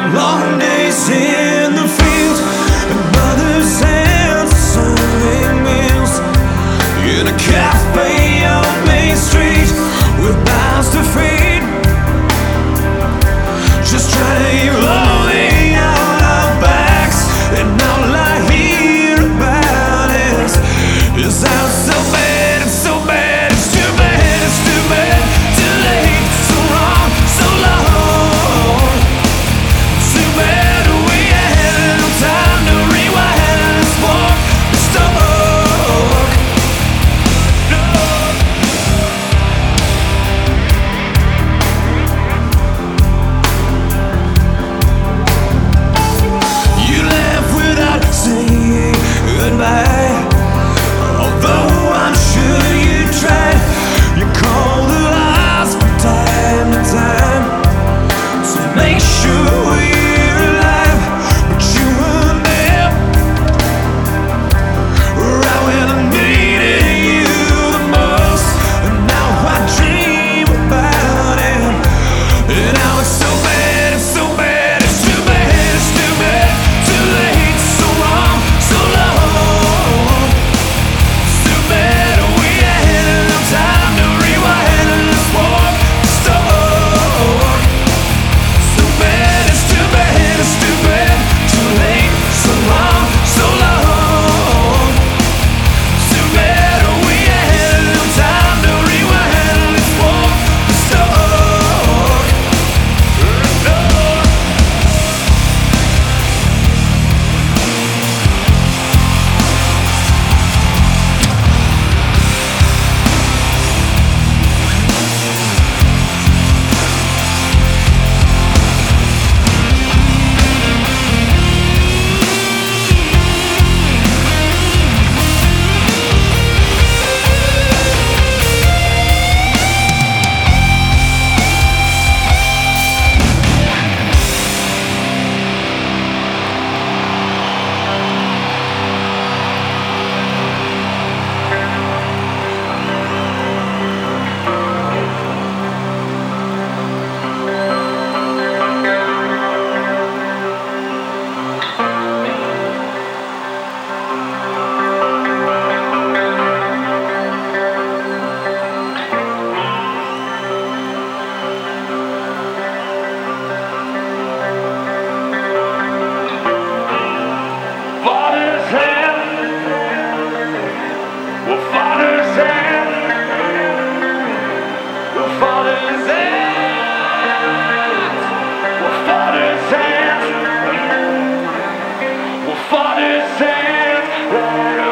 Long days in the field, and mother's hands serving meals in a cafe on Main Street with bows to feed. Just trying to loading out our backs, and all I hear about is how it's so bad, it's so bad, it's too bad, it's too bad, too late, so wrong, so long. Too bad we had no time to rewind this walk, this talk. You left without saying goodbye, although I'm sure you tried. You called the lies from time to time to make sure we're alive, but you were there right when I needed you the most. And now I dream about it, and now it's so bad, it's so bad, it's too bad, it's too bad, too late, so wrong, so long. Too bad we had no time to rewind this walk, this talk. So bad, it's too bad, it's too bad, too late, so wrong, so long. Too bad we had no time to rewind this walk, this talk. Father's hand, well, Father's hand, well, Father's hand, well, Father's hand, well, Father's hand.